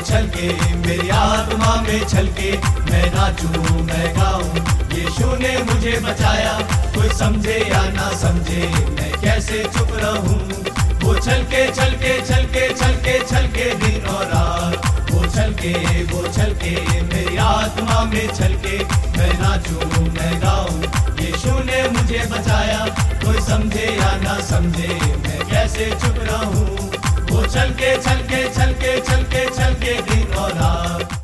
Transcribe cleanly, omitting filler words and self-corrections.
छलके मेरी आत्मा में छलके, मैं नाचूं मैं गाऊं, यीशु ने मुझे बचाया। कोई समझे या ना समझे मैं कैसे चुप रहूं। वो छलके छलके छलके छलके छलके दिन और रात, वो छलके मेरी आत्मा में छलके, मैं नाचूं मैं गाऊं, यीशु ने मुझे बचाया। कोई समझे या ना समझे मैं कैसे चुप रहूं। वो छलके छलके छलके छलके छलके दिन और रात।